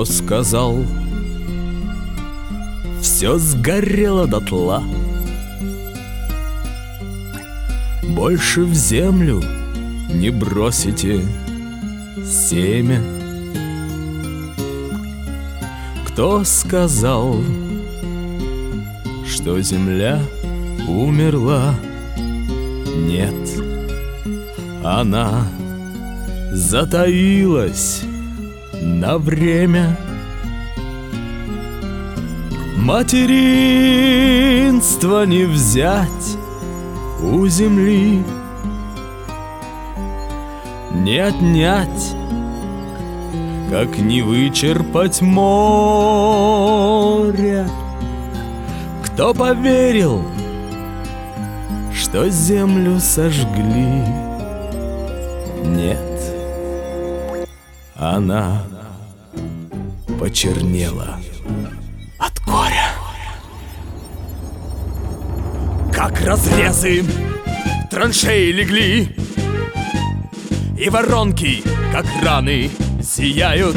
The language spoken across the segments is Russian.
Кто сказал, все сгорело дотла? Больше в землю не бросите семя. Кто сказал, что земля умерла? Нет, она затаилась на время. Материнство не взять у земли, не отнять, как не вычерпать море. Кто поверил, что землю сожгли? Нет, она почернела от горя. Как разрезы траншеи легли, и воронки, как раны, сияют.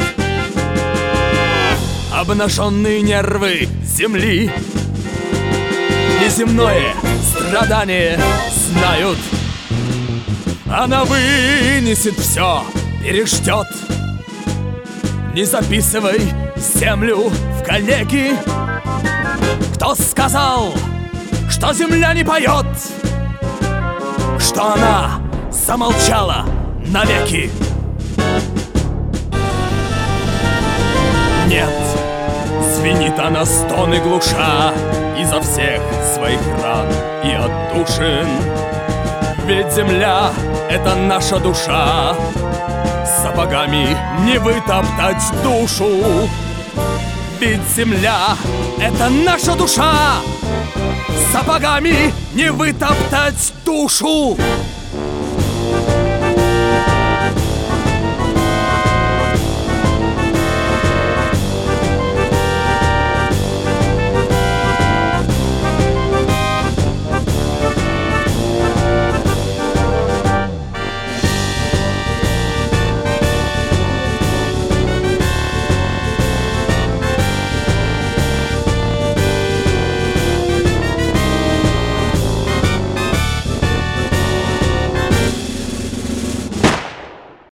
Обнаженные нервы земли неземное страдание знают. Она вынесет все, переждет. Не записывай землю в коллеги. Кто сказал, что земля не поет? Что она замолчала навеки? Нет, звенит она стоны глуша изо всех своих ран и отдушин. Ведь земля — это наша душа, сапогами не вытоптать душу. Ведь земля — это наша душа, сапогами не вытоптать душу.